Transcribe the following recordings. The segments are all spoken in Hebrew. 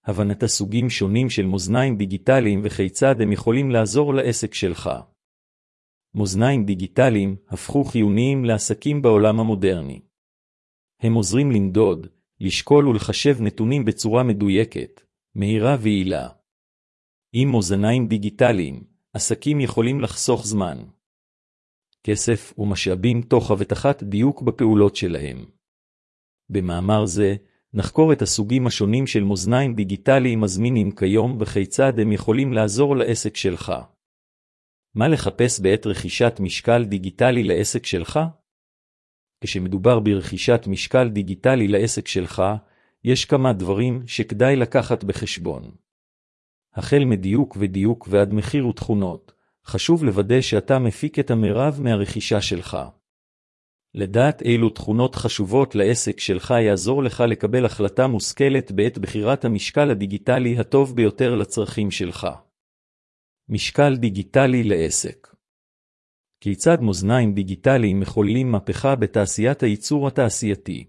הבנת סוגים שונים של מאזניים דיגיטליים וכיצד הם יכולים לעזור לעסק שלך. מאזניים דיגיטליים הפכו חיוניים לעסקים בעולם המודרני. הם עוזרים למדוד, לשקול ולחשב נתונים בצורה מדויקת, מהירה ויעילה. עם מאזניים דיגיטליים, עסקים יכולים לחסוך זמן, כסף ומשאבים תוך הבטחת דיוק בפעולות שלהם. במאמר זה, נחקור את הסוגים השונים של מאזניים דיגיטליים הזמינים כיום וכיצד הם יכולים לעזור לעסק שלך. מה לחפש בעת רכישת משקל דיגיטלי לעסק שלך? כשמדובר ברכישת משקל דיגיטלי לעסק שלך, יש כמה דברים שכדאי לקחת בחשבון. החל מדיוק ועד מחיר ותכונות, חשוב לוודא שאתה מפיק את המרב מהרכישה שלך. לדעת אילו תכונות חשובות לעסק שלך יעזור לך לקבל החלטה מושכלת בעת בחירת המשקל הדיגיטלי הטוב ביותר לצרכים שלך. משקל דיגיטלי לעסק. כיצד מאזניים דיגיטליים מחוללים מהפכה בתעשיית הייצור התעשייתי?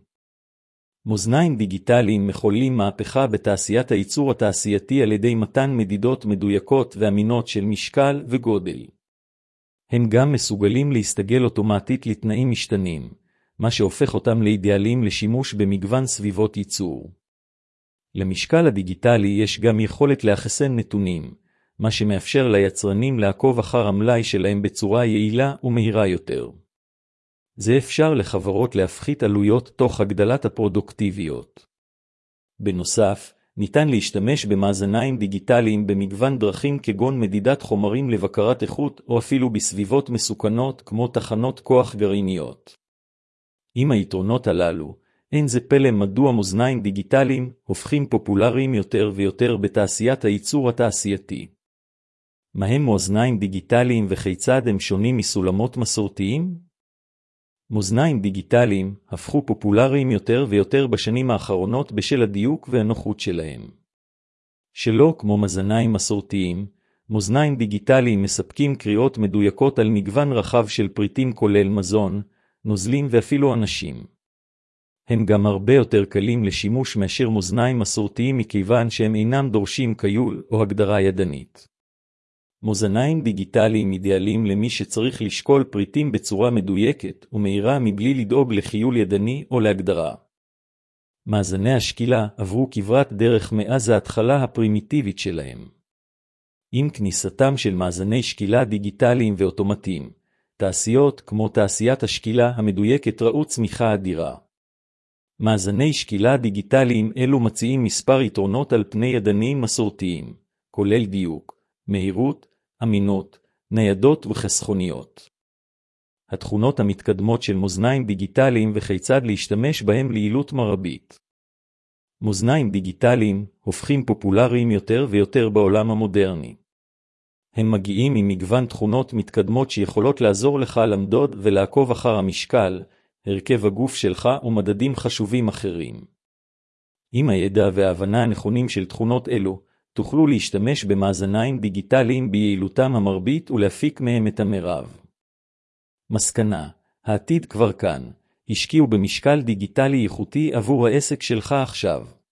מאזניים דיגיטליים מחוללים מהפכה בתעשיית הייצור התעשייתי על ידי מתן מדידות מדויקות ואמינות של משקל וגודל. הם גם מסוגלים להסתגל אוטומטית לתנאים משתנים, מה שהופך אותם לאידיאליים לשימוש במגוון סביבות ייצור. למשקל הדיגיטלי יש גם יכולת לאחסן נתונים, מה שמאפשר ליצרנים לעקוב אחר המלאי שלהם בצורה יעילה ומהירה יותר. זה אפשר לחברות להפחית עלויות תוך הגדלת הפרודוקטיביות. בנוסף, ניתן להשתמש במאזניים דיגיטליים במגוון דרכים כגון מדידת חומרים לבקרת איכות או אפילו בסביבות מסוכנות כמו תחנות כוח גרעיניות. עם היתרונות הללו, אין זה פלא מדוע מאזניים דיגיטליים הופכים פופולריים יותר ויותר בתעשיית הייצור התעשייתי. מהם מאזניים דיגיטליים וכיצד הם שונים מסולמות מסורתיים? מאזניים דיגיטליים הפכו פופולריים יותר ויותר בשנים האחרונות בשל הדיוק והנוחות שלהם. שלא כמו מאזניים מסורתיים, מאזניים דיגיטליים מספקים קריאות מדויקות על מגוון רחב של פריטים כולל מזון, נוזלים ואפילו אנשים. הם גם הרבה יותר קלים לשימוש מאשר מאזניים מסורתיים מכיוון שהם אינם דורשים קיול או הגדרה ידנית. מאזניים דיגיטליים אידיאליים למי שצריך לשקול פריטים בצורה מדויקת ומהירה מבלי לדאוג לחיול ידני או להגדרה. מאזני השקילה עברו כברת דרך מאז ההתחלה הפרימיטיבית שלהם. עם כניסתם של מאזני שקילה דיגיטליים ואוטומטיים, תעשיות כמו תעשיית השקילה המדויקת ראו צמיחה אדירה. מאזני שקילה דיגיטליים אלו מציעים מספר יתרונות על פני ידניים מסורתיים, כולל דיוק, מהירות, אמינות, ניידות וחסכוניות. התכונות המתקדמות של מאזניים דיגיטליים וכיצד להשתמש בהם ליעילות מרבית. מאזניים דיגיטליים הופכים פופולריים יותר ויותר בעולם המודרני. הם מגיעים עם מגוון תכונות מתקדמות שיכולות לעזור לך למדוד ולעקוב אחר המשקל, הרכב הגוף שלך ומדדים חשובים אחרים. עם הידע וההבנה הנכונים של תכונות אלו, תוכלו להשתמש במאזניים דיגיטליים ביעילותם המרבית ולהפיק מהם את המרב. מסקנה, העתיד כבר כאן, השקיעו במשקל דיגיטלי איכותי עבור העסק שלך עכשיו.